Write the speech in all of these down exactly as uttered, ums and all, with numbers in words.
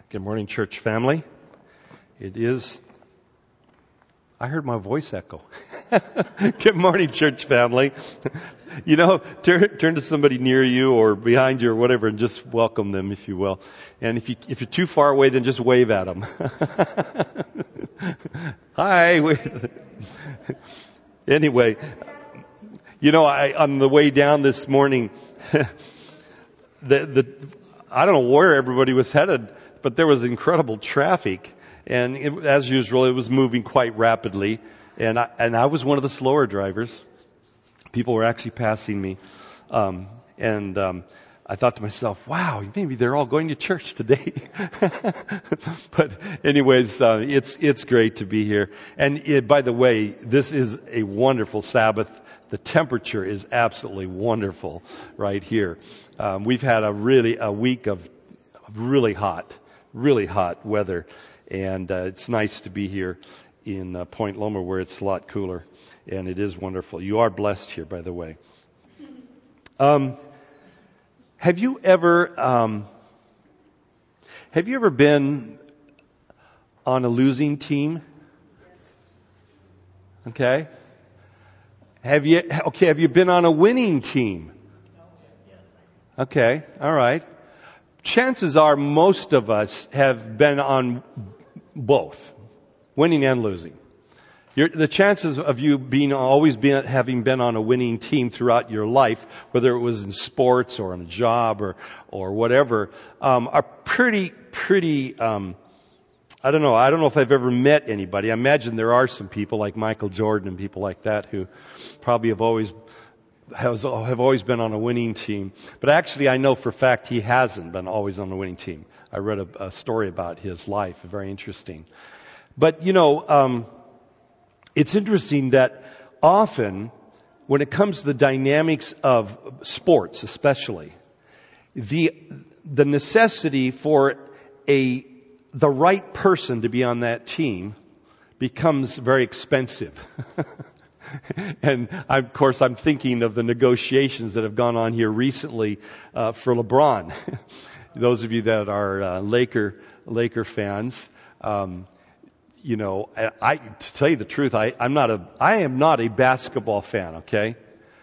Good morning, church family. It is, I heard my voice echo. Good morning, church family. You know, turn, turn to somebody near you or behind you or whatever and just welcome them, if you will. And if you, if you're too far away, then just wave at them. Hi. Anyway, you know, I, on the way down this morning, the, the, I don't know where everybody was headed, but there was incredible traffic. And it, as usual, it was moving quite rapidly. And I, and I was one of the slower drivers. People were actually passing me. Um, and, um, I thought to myself, wow, maybe they're all going to church today. But anyways, uh, it's, it's great to be here. And it, by the way, this is a wonderful Sabbath. The temperature is absolutely wonderful right here. Um, we've had a really, a week of really hot, really hot weather. And, uh, it's nice to be here in uh, Point Loma where it's a lot cooler. And it is wonderful. You are blessed here, by the way. Um, have you ever, um, have you ever been on a losing team? Okay. Have you, okay, have you been on a winning team? Okay, all right. Chances are most of us have been on both, winning and losing. You're, the chances of you being always being having been on a winning team throughout your life, whether it was in sports or in a job or or whatever, um, are pretty pretty. Um, I don't know. I don't know if I've ever met anybody. I imagine there are some people like Michael Jordan and people like that who probably have always has, have always been on a winning team. But actually, I know for a fact he hasn't been always on a winning team. I read a, a story about his life, very interesting. But you know. Um, It's interesting that often, when it comes to the dynamics of sports especially, the the necessity for a the right person to be on that team becomes very expensive. And I, of course, I'm thinking of the negotiations that have gone on here recently uh, for LeBron. Those of you that are uh, Laker Laker fans. Um, You know, I, to tell you the truth, I, I'm not a, I am not a basketball fan, okay?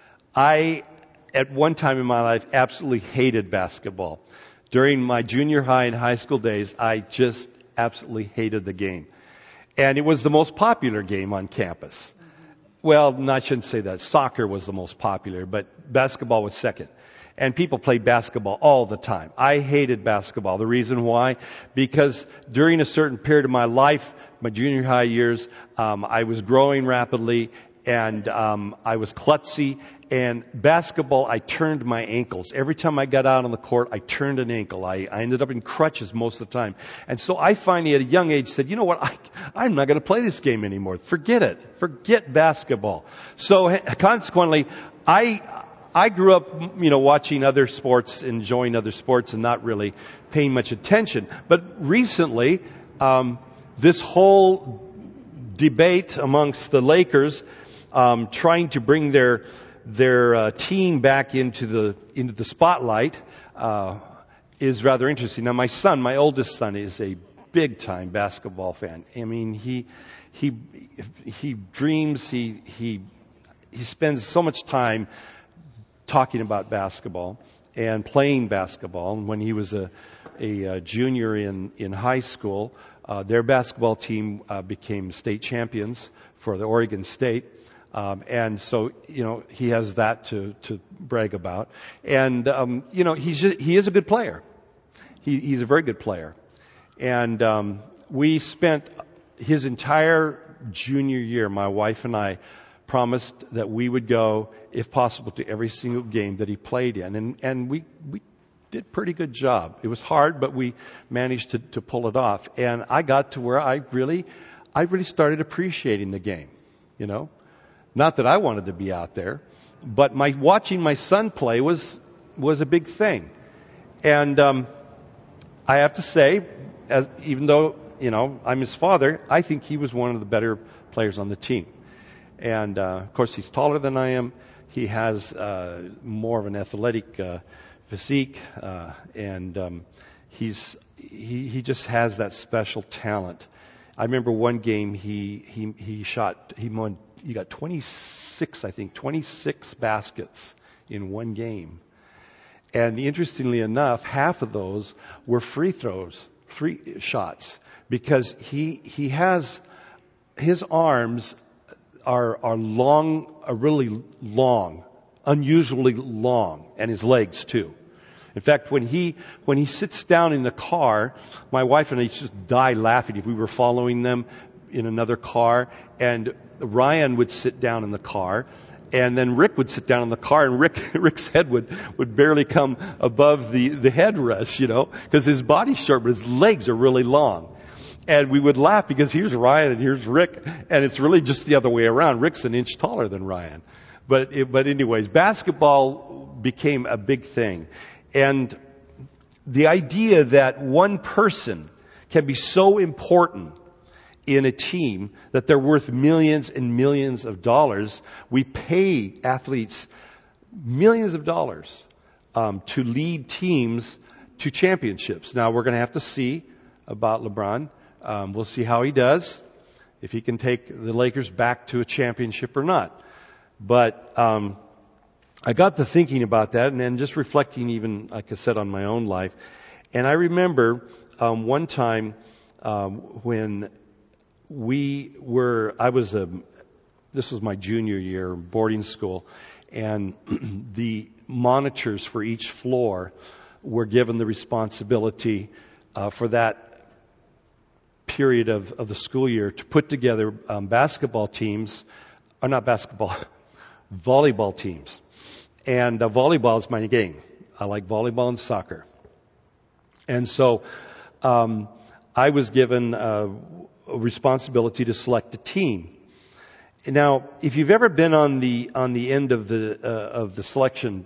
I, at one time in my life, absolutely hated basketball. During my junior high and high school days, I just absolutely hated the game. And it was the most popular game on campus. Well, no, I shouldn't say that. Soccer was the most popular, but basketball was second. And people played basketball all the time. I hated basketball. The reason why? Because during a certain period of my life, my junior high years, um, I was growing rapidly and um, I was klutzy. And basketball, I turned my ankles. Every time I got out on the court, I turned an ankle. I, I ended up in crutches most of the time. And so I finally at a young age said, you know what, I, I'm not going to play this game anymore. Forget it. Forget basketball. So consequently, I... I grew up, you know, watching other sports, enjoying other sports and not really paying much attention. But recently, um, this whole debate amongst the Lakers, um, trying to bring their, their, uh, team back into the, into the spotlight, uh, is rather interesting. Now my son, my oldest son is a big time basketball fan. I mean, he, he, he dreams, he, he, he spends so much time talking about basketball and playing basketball. And when he was a, a, a junior in, in high school, uh, their basketball team uh, became state champions for the Oregon State. Um, and so, you know, he has that to, to brag about. And, um, you know, he's just, he is a good player. He, he's a very good player. And um, we spent his entire junior year, my wife and I, promised that we would go, if possible, to every single game that he played in. And, and we, we did a pretty good job. It was hard, but we managed to, to pull it off. And I got to where I really, I really started appreciating the game, you know. Not that I wanted to be out there, but my, watching my son play was, was a big thing. And, um, I have to say, as, even though, you know, I'm his father, I think he was one of the better players on the team. And, uh, of course, he's taller than I am. He has, uh, more of an athletic, uh, physique, uh, and, um, he's he, he just has that special talent. I remember one game he, he, he shot, he won, he got twenty-six, I think, twenty-six baskets in one game. And interestingly enough, half of those were free throws, free shots, because he, he has, his arms are, are long, are really long, unusually long, and his legs too. In fact, when he, when he sits down in the car, my wife and I just die laughing if we were following them in another car, and Ryan would sit down in the car, and then Rick would sit down in the car, and Rick, Rick's head would, would barely come above the, the headrest, you know, because his body's short, but his legs are really long. And we would laugh because here's Ryan and here's Rick, and it's really just the other way around. Rick's an inch taller than Ryan. But, it, but anyways, basketball became a big thing. And the idea that one person can be so important in a team that they're worth millions and millions of dollars. We pay athletes millions of dollars um, to lead teams to championships. Now, we're going to have to see about LeBron. Um, we'll see how he does, if he can take the Lakers back to a championship or not. But um, I got to thinking about that, and then just reflecting even, like I said, on my own life. And I remember um, one time um, when we were, I was a, this was my junior year, boarding school, and the monitors for each floor were given the responsibility uh, for that period of, of the school year to put together um, basketball teams, or not basketball, volleyball teams. And uh, volleyball is my game. I like volleyball and soccer. And so um, I was given uh, a responsibility to select a team. Now, if you've ever been on the on the end of the uh, of the selection,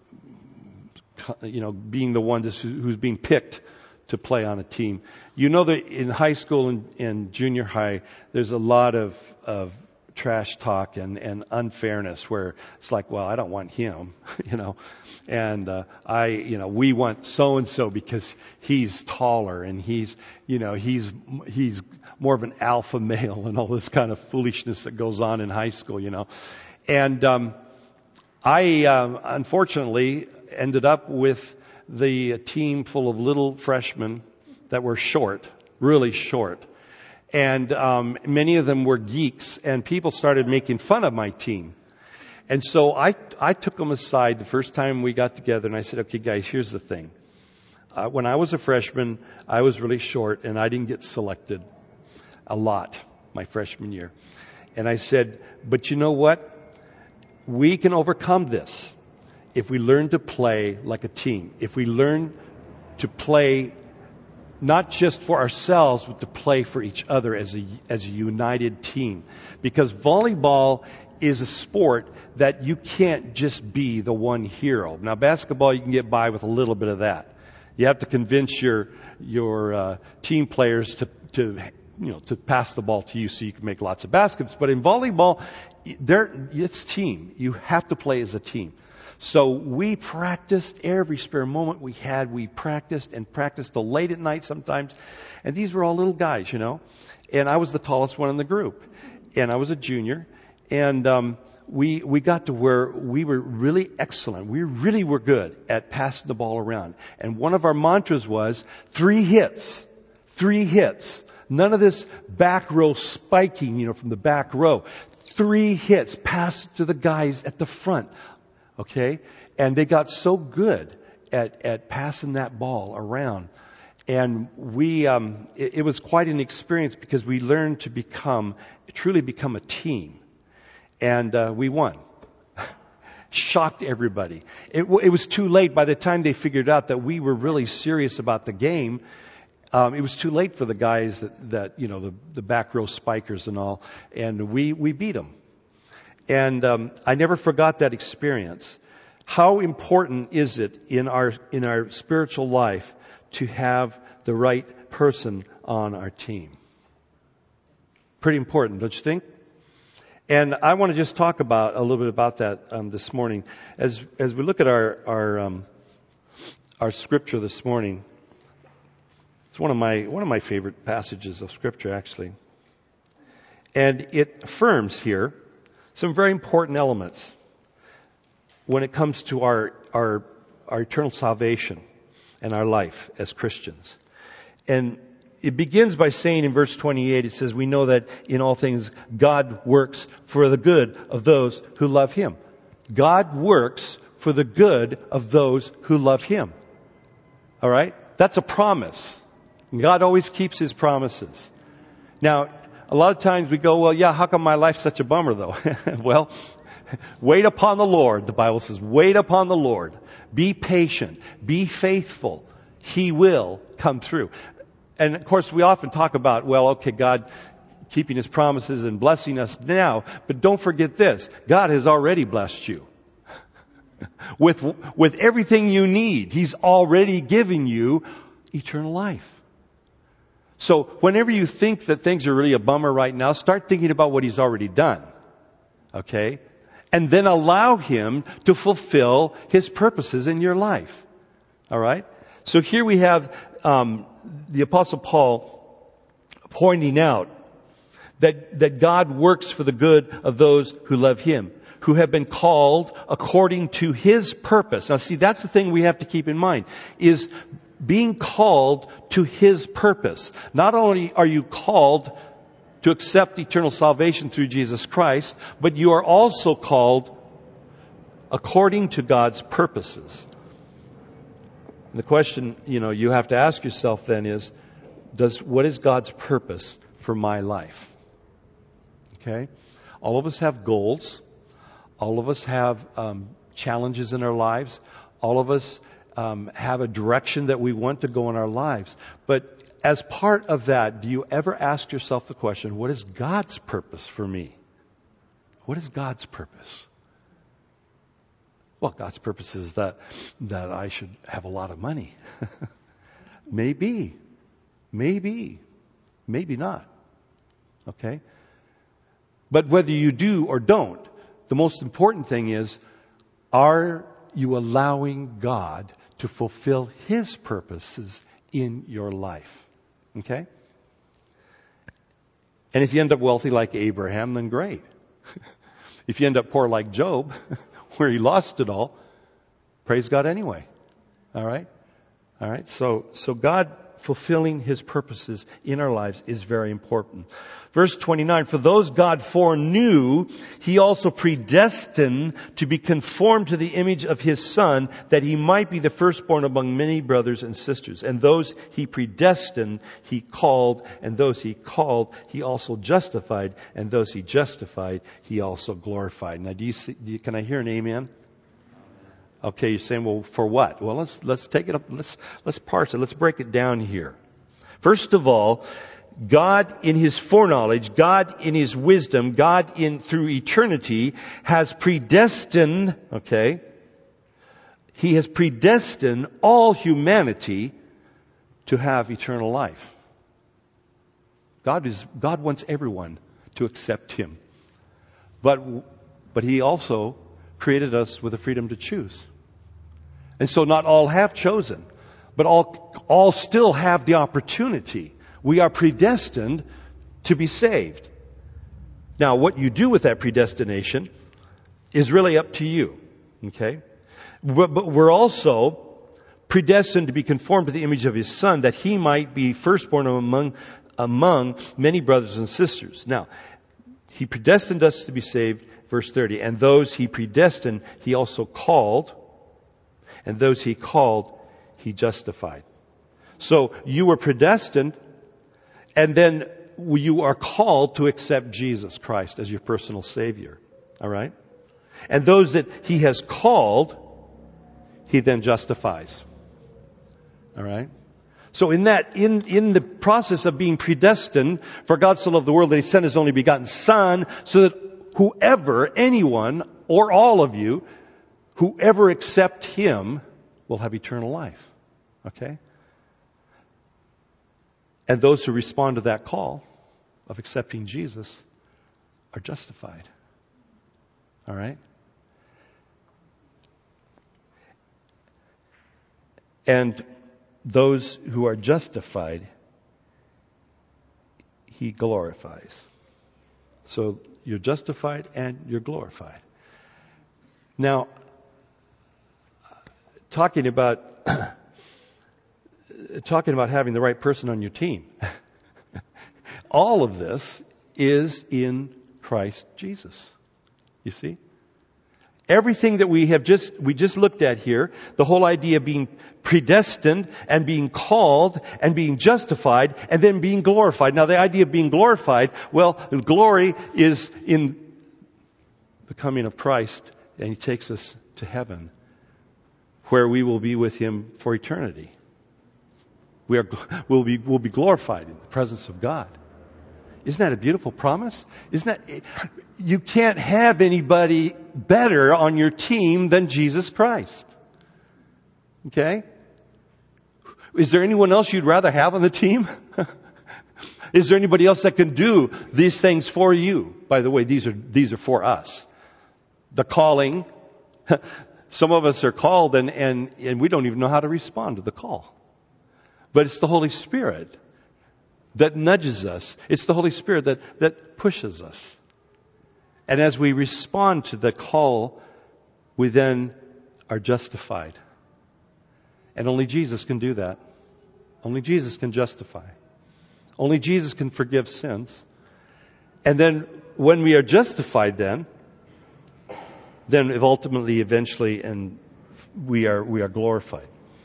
you know, being the one that's, who's being picked to play on a team, you know that in high school and, and junior high, there's a lot of, of trash talk and, and unfairness where it's like, well, I don't want him, you know, and uh, I, you know, we want so and so because he's taller and he's, you know, he's he's more of an alpha male and all this kind of foolishness that goes on in high school, you know, and um, I uh, unfortunately ended up with the team full of little freshmen that were short, really short. And um, many of them were geeks, and people started making fun of my team. And so I I took them aside the first time we got together, and I said, okay, guys, here's the thing. Uh, when I was a freshman, I was really short, and I didn't get selected a lot my freshman year. And I said, but you know what? We can overcome this if we learn to play like a team. If we learn to play not just for ourselves, but to play for each other as a, as a united team. Because volleyball is a sport that you can't just be the one hero. Now, basketball, you can get by with a little bit of that. You have to convince your your uh, team players to to you know to pass the ball to you so you can make lots of baskets. But in volleyball, there it's team. You have to play as a team. So we practiced every spare moment we had. We practiced and practiced till late at night sometimes. And these were all little guys, you know. And I was the tallest one in the group. And I was a junior. And um, we we got to where we were really excellent. We really were good at passing the ball around. And one of our mantras was three hits. Three hits. None of this back row spiking, you know, from the back row. Three hits. Pass to the guys at the front. Okay? And they got so good at, at passing that ball around. And we, um, it, it was quite an experience because we learned to become, truly become a team. And uh, we won. Shocked everybody. It, it was too late by the time they figured out that we were really serious about the game. Um, it was too late for the guys that, that you know, the, the back row spikers and all. And we, we beat them. And um, I never forgot that experience. How important is it in our in our spiritual life to have the right person on our team? Pretty important, don't you think? And I want to just talk about a little bit about that um, this morning, as as we look at our our um, our scripture this morning. It's one of my one of my favorite passages of Scripture, actually. And it affirms here some very important elements when it comes to our our our eternal salvation and our life as Christians. And it begins by saying in verse twenty-eight, it says, we know that in all things God works for the good of those who love Him. God works for the good of those who love Him. All right? That's a promise. God always keeps His promises. Now, a lot of times we go, well, yeah, how come my life's such a bummer though? Well, wait upon the Lord. The Bible says, wait upon the Lord. Be patient. Be faithful. He will come through. And of course, we often talk about, well, okay, God keeping His promises and blessing us now. But don't forget this. God has already blessed you. with, with everything you need. He's already given you eternal life. So whenever you think that things are really a bummer right now, start thinking about what He's already done. Okay? And then allow Him to fulfill His purposes in your life. All right? So here we have um, the Apostle Paul pointing out that, that God works for the good of those who love Him, who have been called according to His purpose. Now see, that's the thing we have to keep in mind, is being called to His purpose. Not only are you called to accept eternal salvation through Jesus Christ, but you are also called according to God's purposes. And the question, you know, you have to ask yourself then is, does, what is God's purpose for my life? Okay? All of us have goals. All of us have um, challenges in our lives. All of us um, have a direction that we want to go in our lives. But as part of that, do you ever ask yourself the question, what is God's purpose for me? What is God's purpose? Well, God's purpose is that, that I should have a lot of money. Maybe. Maybe. Maybe not. Okay? But whether you do or don't, the most important thing is, are you allowing God to fulfill His purposes in your life? Okay? And if you end up wealthy like Abraham, then great. If you end up poor like Job, where he lost it all, praise God anyway. All right? All right? So, so God fulfilling His purposes in our lives is very important. Verse twenty-nine, for those God foreknew, He also predestined to be conformed to the image of His Son, that He might be the firstborn among many brothers and sisters. And those He predestined, He called. And those He called, He also justified. And those He justified, He also glorified. Now, do you see, do you, can I hear an amen? Okay, you're saying, well, for what? Well, let's, let's take it up, let's, let's parse it, let's break it down here. First of all, God in His foreknowledge, God in His wisdom, God in, through eternity, has predestined, okay, He has predestined all humanity to have eternal life. God is, God wants everyone to accept Him. But, but He also created us with the freedom to choose. And so not all have chosen, but all, all still have the opportunity. We are predestined to be saved. Now, what you do with that predestination is really up to you. Okay? But we're also predestined to be conformed to the image of His Son, that He might be firstborn among, among many brothers and sisters. Now, He predestined us to be saved, verse thirty, and those He predestined, He also called, and those He called, He justified. So, you were predestined, and then you are called to accept Jesus Christ as your personal Savior. All right? And those that He has called, He then justifies. All right? So in that, in, in the process of being predestined, for God so loved the world that He sent His only begotten Son, so that whoever, anyone, or all of you, whoever accept Him will have eternal life. Okay? And those who respond to that call of accepting Jesus are justified. All right? And those who are justified, He glorifies. So you're justified and you're glorified. Now, talking about talking about having the right person on your team. All of this is in Christ Jesus. You see? Everything that we have just, we just looked at here, the whole idea of being predestined and being called and being justified and then being glorified. Now the idea of being glorified, well, glory is in the coming of Christ, and He takes us to heaven where we will be with Him for eternity. We are, we'll be, we'll be glorified in the presence of God. Isn't that a beautiful promise? Isn't that, you can't have anybody better on your team than Jesus Christ. Okay? Is there anyone else you'd rather have on the team? Is there anybody else that can do these things for you? By the way, these are, these are for us. The calling. Some of us are called and, and, and we don't even know how to respond to the call. But it's the Holy Spirit that nudges us. It's the Holy Spirit that, that pushes us. And as we respond to the call, we then are justified. And only Jesus can do that. Only Jesus can justify. Only Jesus can forgive sins. And then when we are justified then, then ultimately, eventually, and we are, we are glorified.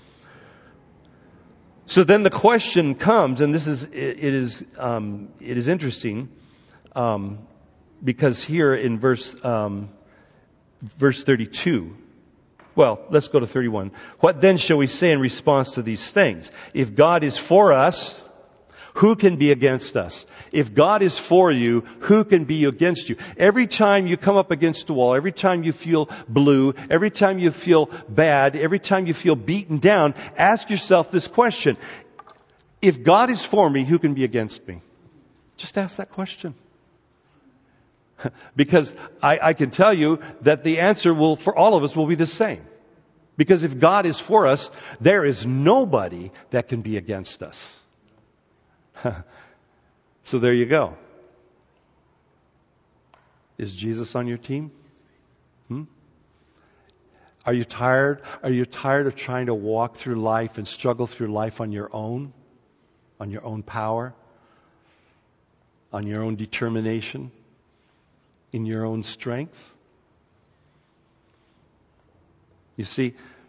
So then the question comes, and this is, it is, um, it is interesting, um, because here in verse, um, verse thirty-two, well, let's go to thirty-one. What then shall we say in response to these things? If God is for us, who can be against us? If God is for you, who can be against you? Every time you come up against a wall, every time you feel blue, every time you feel bad, every time you feel beaten down, ask yourself this question. If God is for me, who can be against me? Just ask that question. Because I, I can tell you that the answer will, for all of us, will be the same. Because if God is for us, there is nobody that can be against us. So there you go. Is Jesus on your team? Hmm? Are you tired? Are you tired of trying to walk through life and struggle through life on your own? On your own power? On your own determination? In your own strength? You see,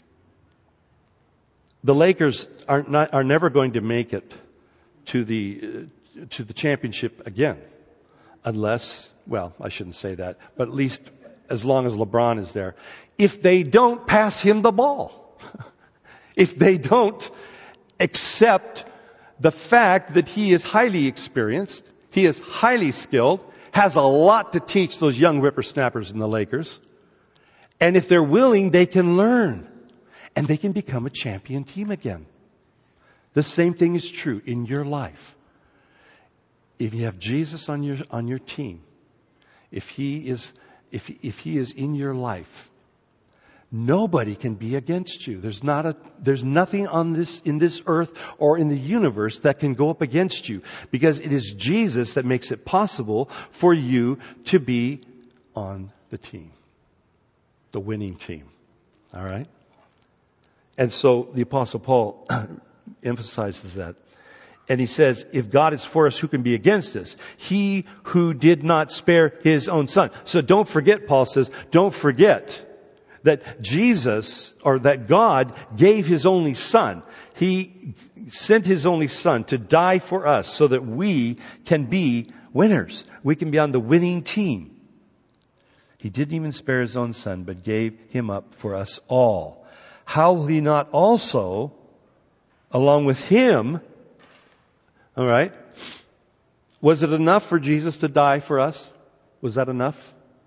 the Lakers are not, are never going to make it to the uh, to the championship again, unless, well, I shouldn't say that, but at least as long as LeBron is there. If they don't pass him the ball, if they don't accept the fact that he is highly experienced, he is highly skilled, has a lot to teach those young whippersnappers in the Lakers, and if they're willing, they can learn, and they can become a champion team again. The same thing is true in your life. If you have Jesus on your on your team, if he is if if he is in your life, nobody can be against you. There's not a there's nothing on this in this earth or in the universe that can go up against you, because it is Jesus that makes it possible for you to be on the team, the winning team. All right? And so the Apostle Paul emphasizes that. And he says, if God is for us, who can be against us? He who did not spare His own Son. So don't forget, Paul says, don't forget that Jesus, or that God gave His only Son. He sent His only Son to die for us so that we can be winners. We can be on the winning team. He didn't even spare His own Son, but gave Him up for us all. How will He not also, along with Him, all right, was it enough for Jesus to die for us? Was that enough?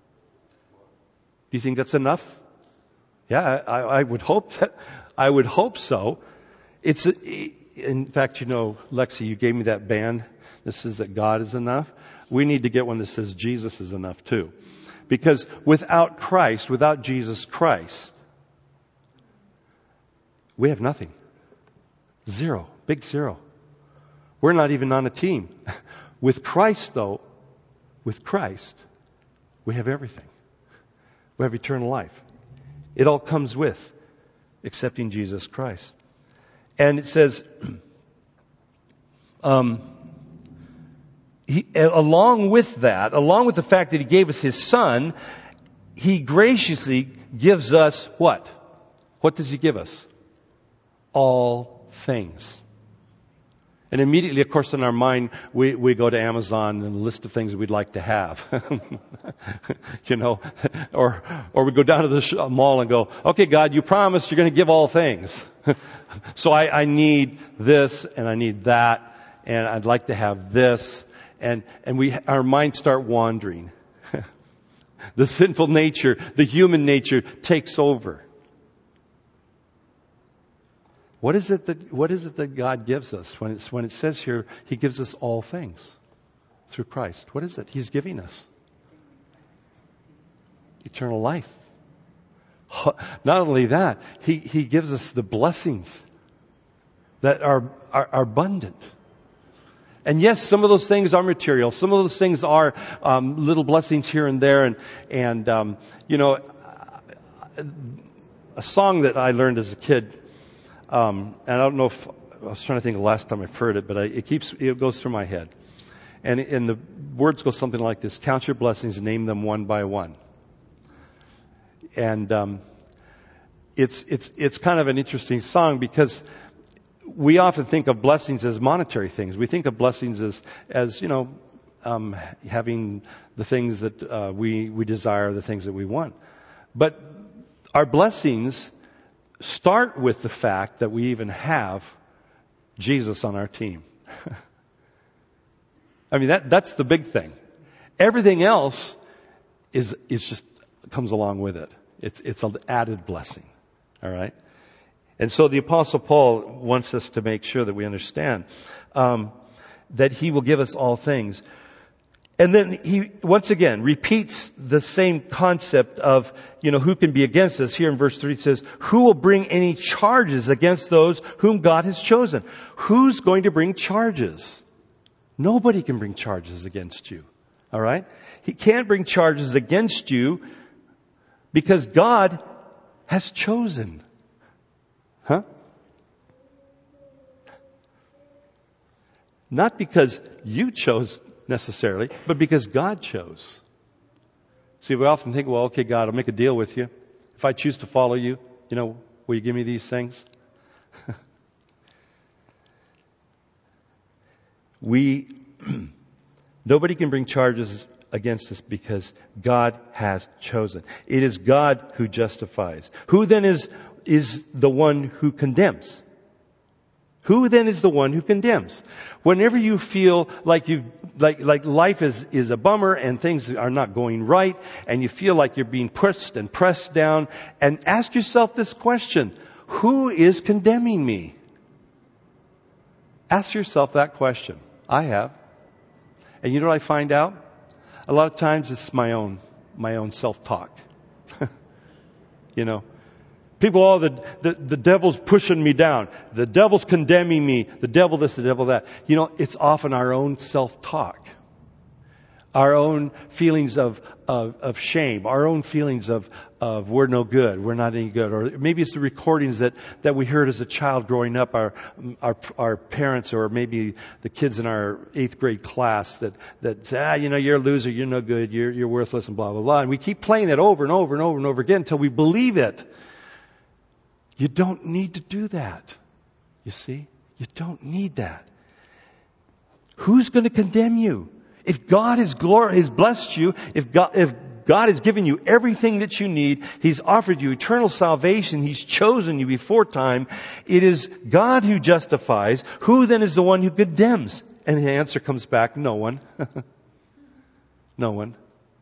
Do you think that's enough? Yeah, I, I would hope that, I would hope so. It's, in fact, you know, Lexi, you gave me that band that says that God is enough. We need to get one that says Jesus is enough too. Because without Christ, without Jesus Christ, we have nothing. Zero. Big zero. We're not even on a team. With Christ, though, with Christ, we have everything. We have eternal life. It all comes with accepting Jesus Christ. And it says, um, he, along with that, along with the fact that He gave us His Son, He graciously gives us what? What does He give us? All things. And immediately, of course, in our mind, we, we go to Amazon and a list of things we'd like to have. you know, or, or we go down to the sh- mall and go, okay, God, you promised you're going to give all things. so I, I need this and I need that and I'd like to have this. And, and we, our minds start wandering. The sinful nature, the human nature takes over. What is it that, what is it that God gives us when it's, when it says here, He gives us all things through Christ? What is it He's giving us? Eternal life. Not only that, He, He gives us the blessings that are, are, are abundant. And yes, some of those things are material. Some of those things are um, little blessings here and there. And, and um, you know, a song that I learned as a kid, Um, and I don't know if, I was trying to think of the last time I've heard it, but I, it keeps, it goes through my head. And, and the words go something like this: count your blessings and name them one by one. And, um, it's, it's, it's kind of an interesting song because we often think of blessings as monetary things. We think of blessings as, as, you know, um, having the things that, uh, we, we desire, the things that we want. But our blessings start with the fact that we even have Jesus on our team. I mean, that, that's the big thing. Everything else is, is just, comes along with it. It's, it's an added blessing. All right? And so the Apostle Paul wants us to make sure that we understand, um, that He will give us all things. And then he, once again, repeats the same concept of, you know, who can be against us. Here in verse three it says, who will bring any charges against those whom God has chosen? Who's going to bring charges? Nobody can bring charges against you. All right? He can't bring charges against you because God has chosen. Huh? Not because you chose necessarily, but because God chose. See, we often think, well, okay, God, I'll make a deal with you. If I choose to follow you, you know, will you give me these things? we, nobody can bring charges against us because God has chosen. It is God who justifies. Who then is, is the one who condemns? Who then is the one who condemns? Whenever you feel like you've, like, like life is, is a bummer and things are not going right and you feel like you're being pushed and pressed down, and ask yourself this question: who is condemning me? Ask yourself that question. I have. And you know what I find out? A lot of times it's my own, my own self-talk. you know. People, oh, the, the, the devil's pushing me down. The devil's condemning me. The devil this, the devil that. You know, it's often our own self-talk. Our own feelings of, of, of shame. Our own feelings of, of we're no good. We're not any good. Or maybe it's the recordings that, that we heard as a child growing up. Our, our, our parents, or maybe the kids in our eighth grade class that, that say, ah, you know, you're a loser. You're no good. You're, you're worthless and blah, blah, blah. And we keep playing it over and over and over and over again until we believe it. You don't need to do that. You see? You don't need that. Who's going to condemn you? If God has glor- has blessed you, if God, if God has given you everything that you need, He's offered you eternal salvation, He's chosen you before time, it is God who justifies. Who then is the one who condemns? And the answer comes back, no one. No one.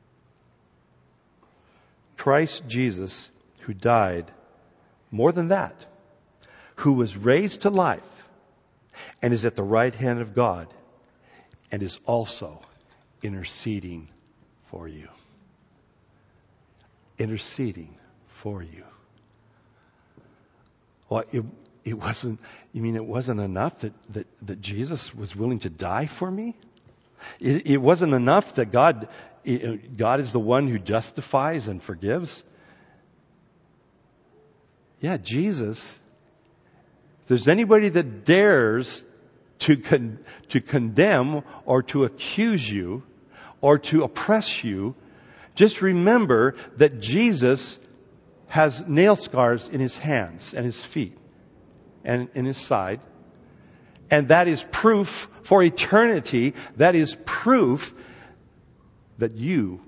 Christ Jesus, who died, more than that, who was raised to life and is at the right hand of God and is also interceding for you. Interceding for you. Well, it, it wasn't, you mean it wasn't enough that, that, that Jesus was willing to die for me? It, it wasn't enough that God, God is the one who justifies and forgives? Yeah, Jesus, if there's anybody that dares to con, to condemn or to accuse you or to oppress you, just remember that Jesus has nail scars in his hands and his feet and in his side. And that is proof for eternity. That is proof that you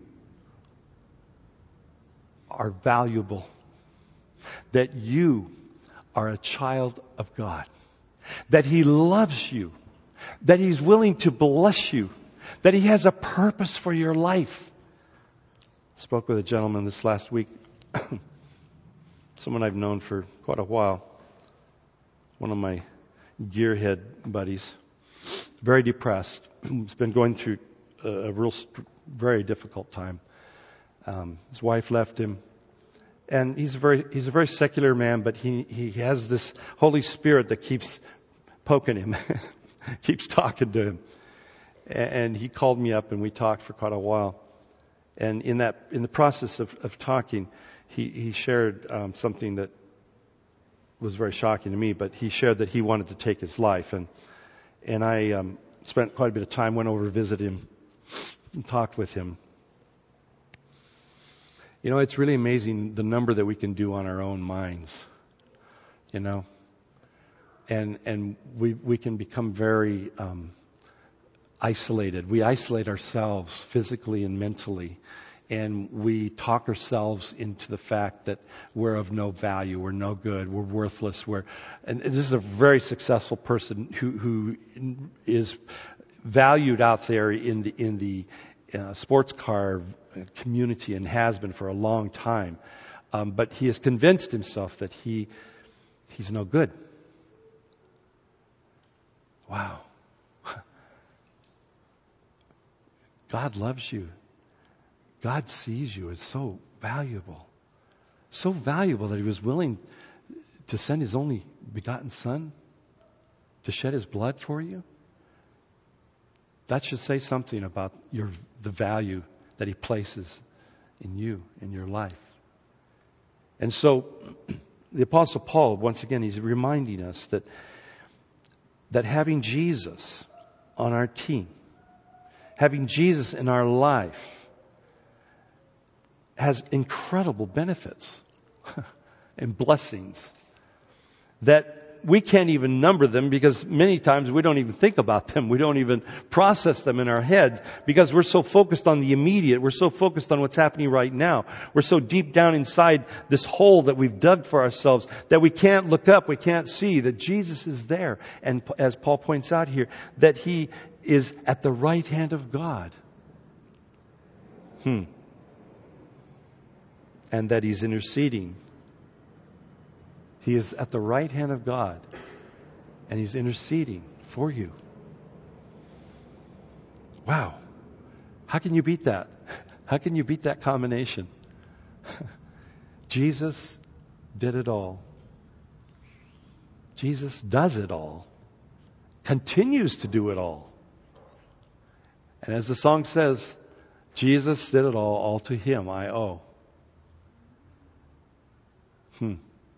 are valuable. That you are a child of God. That He loves you. That He's willing to bless you. That He has a purpose for your life. I spoke with a gentleman this last week. Someone I've known for quite a while. One of my gearhead buddies. Very depressed. He's been going through a, a real, very difficult time. Um, his wife left him. And he's a very, he's a very secular man, but he, he has this Holy Spirit that keeps poking him, keeps talking to him. And he called me up and we talked for quite a while. And in that, in the process of, of talking, he, he shared um, something that was very shocking to me, but he shared that he wanted to take his life. And, and I um, spent quite a bit of time, went over to visit him and talked with him. You know, it's really amazing the number that we can do on our own minds, you know. And and we we can become very um, isolated. We isolate ourselves physically and mentally. And we talk ourselves into the fact that we're of no value, we're no good, we're worthless. We're, and this is a very successful person who who is valued out there in the in the uh, sports car community and has been for a long time. Um, but he has convinced himself that he he's no good. Wow. God loves you. God sees you as so valuable. So valuable that He was willing to send His only begotten Son to shed His blood for you. That should say something about your the value that He places in you, in your life. And so, the Apostle Paul, once again, he's reminding us that, that having Jesus on our team, having Jesus in our life, has incredible benefits and blessings that we can't even number them, because many times we don't even think about them. We don't even process them in our heads because we're so focused on the immediate. We're so focused on what's happening right now. We're so deep down inside this hole that we've dug for ourselves that we can't look up. We can't see that Jesus is there. And as Paul points out here, that He is at the right hand of God. Hmm. And that He's interceding. He is at the right hand of God, and He's interceding for you. Wow. How can you beat that? How can you beat that combination? Jesus did it all. Jesus does it all. Continues to do it all. And as the song says, Jesus did it all, all to Him I owe. Hmm.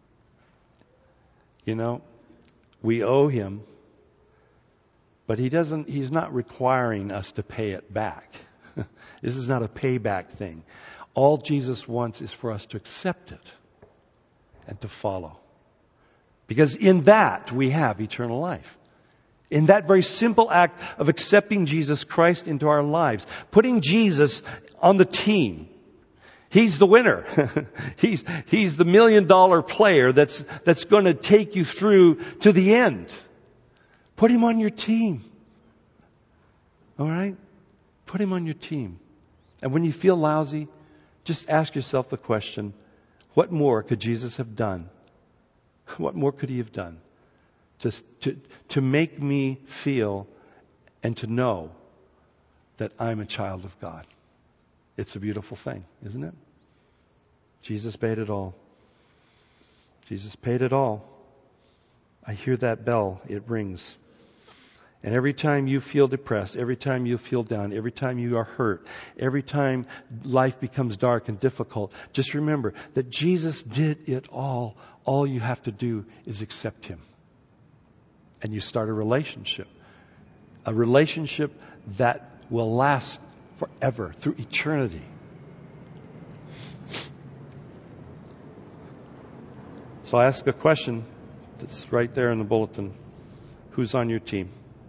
You know, we owe Him, but He doesn't, He's not requiring us to pay it back. This is not a payback thing. All Jesus wants is for us to accept it and to follow. Because in that we have eternal life. In that very simple act of accepting Jesus Christ into our lives, putting Jesus on the team. He's the winner. he's, he's the million dollar player that's, that's going to take you through to the end. Put Him on your team. All right? Put Him on your team. And when you feel lousy, just ask yourself the question, what more could Jesus have done? What more could He have done? Just to, to make me feel and to know that I'm a child of God. It's a beautiful thing, isn't it? Jesus paid it all. Jesus paid it all. I hear that bell. It rings. And every time you feel depressed, every time you feel down, every time you are hurt, every time life becomes dark and difficult, just remember that Jesus did it all. All you have to do is accept Him. And you start a relationship. A relationship that will last forever, through eternity. So I ask a question that's right there in the bulletin. Who's on your team?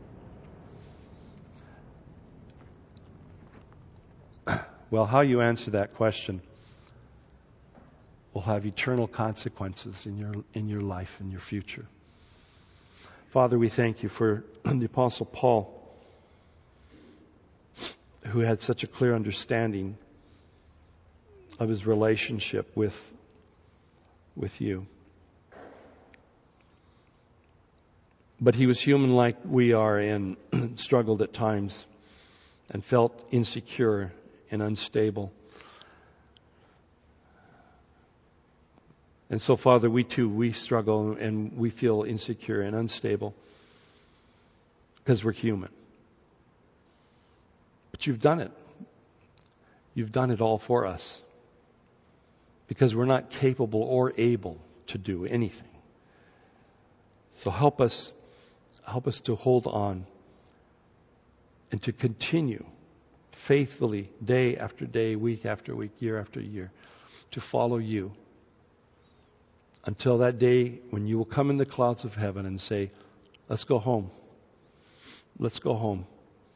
Well, how you answer that question will have eternal consequences in your in your life, in your future. Father, we thank you for the Apostle Paul, who had such a clear understanding of his relationship with, with you. But he was human like we are and struggled at times and felt insecure and unstable. And so, Father, we too, we struggle and we feel insecure and unstable because we're human. But you've done it. You've done it all for us because we're not capable or able to do anything. So help us, help us to hold on and to continue faithfully, day after day, week after week, year after year, to follow you until that day when you will come in the clouds of heaven and say, let's go home. Let's go home.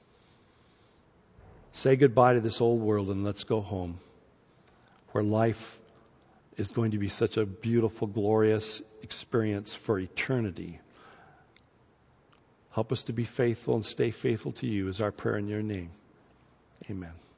Say goodbye to this old world and let's go home, where life is going to be such a beautiful, glorious experience for eternity. Help us to be faithful and stay faithful to you is our prayer in your name. Amen.